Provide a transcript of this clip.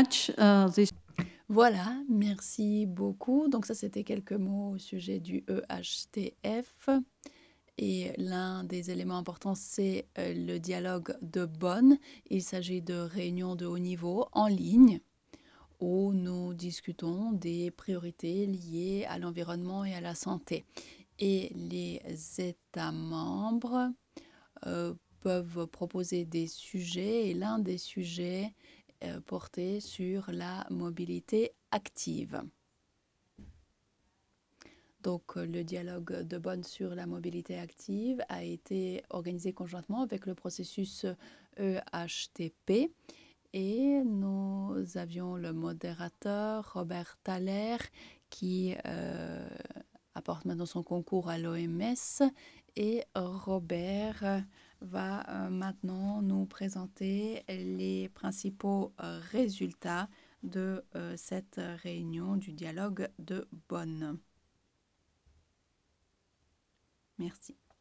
much. Voilà, merci beaucoup. Donc ça, c'était quelques mots au sujet du EHTF. Et l'un des éléments importants, c'est le dialogue de Bonn. Il s'agit de réunions de haut niveau en ligne où nous discutons des priorités liées à l'environnement et à la santé. Et les États membres peuvent proposer des sujets, et l'un des sujets portait sur la mobilité active. Donc, le dialogue de Bonn sur la mobilité active a été organisé conjointement avec le processus EHTP et nous avions le modérateur Robert Thaler qui apporte maintenant son concours à l'OMS et Robert va maintenant nous présenter les principaux résultats de cette réunion du dialogue de Bonn. Merci.